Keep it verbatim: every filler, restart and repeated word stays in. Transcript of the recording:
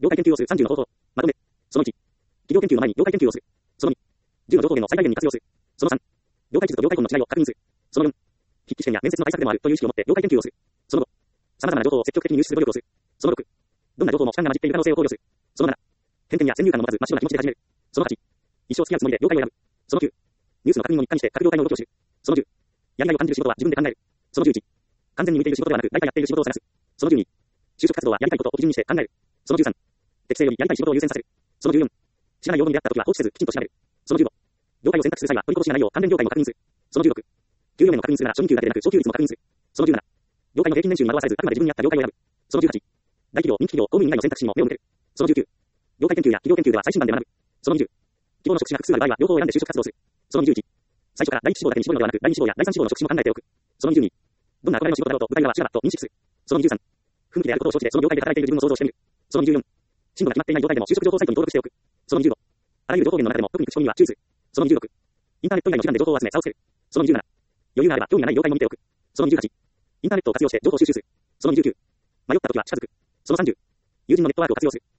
業界研究をするさんじゅうの方法。まとめ。そのいち。企業研究の前に業界研究をする。そのに。じゅうの情報源の最大限に活用する。そのさん。業界地図と業界根の違いを確認する。そのよん。筆記試験や面接の対策でもあるという意識を持って業界研究をする。そのご。様々な情報を積極的に入手する努力をする。そのろく。どんな情報も負担が混じっている可能性を考慮する。そのなな。偏見や先入観を持たず真っ白な気持ちで始める。そのはち。一生付き合うつもりで業界を選ぶ。そのきゅう。ニュースの確認を日課にして各業界の動きを知る。そのじゅう。やりがいを感じる仕事は自分で考える。そのじゅういち。完全に向いている仕事ではなく大体やっている仕事を探す。そのじゅうに。就職活動はやりたいことを基準にして考える。そのじゅうさん。適性よりやりたい仕事を優先させる。そのじゅうよん。知らない用語に出会った時は放置せずきちんと調べる。そのじゅうご。業界を選択する際は取りこぼしがないよう関連業界も確認する。そのじゅうろく。給与面を確認するなら初任給だけでなく昇給率も確認する。そのじゅうなな。業界の平均年収に惑わされずあくまで自分に合った業界を選ぶ。そのじゅうはち。大企業、人気企業、公務員以外の選択肢にも目を向ける。そのじゅうきゅう。業界研究や企業研究では最新版で学ぶ。そのにじゅう。希望の職種が複数ある場合は両方を選んで就職活動する。そのにじゅういち。最初から第一志望だけに絞るのではなく第二志望や第三志望の職種も考えておく。そのにじゅうに。どんな憧れの仕事だろうと舞台裏は違うと認識する。そのにじゅうさん。不向きであることを承知でその業界で働いている自分を想像してみる。そのにじゅうよん。進路が決まっていない業界でも就職情報サイトに登録しておく。そのにじゅうご。あらゆる情報源の中でも特に口コミには注意する。そのにじゅうろく。インターネット以外の手段で情報を集め差をつける。そのにじゅうなな。余裕があれば興味がない業界も見ておく。そのにじゅうはち。インターネットを活用して情報収集する。そのにじゅうきゅう。迷った時は近づく。そのさんじゅう。友人のネットワークを活用する。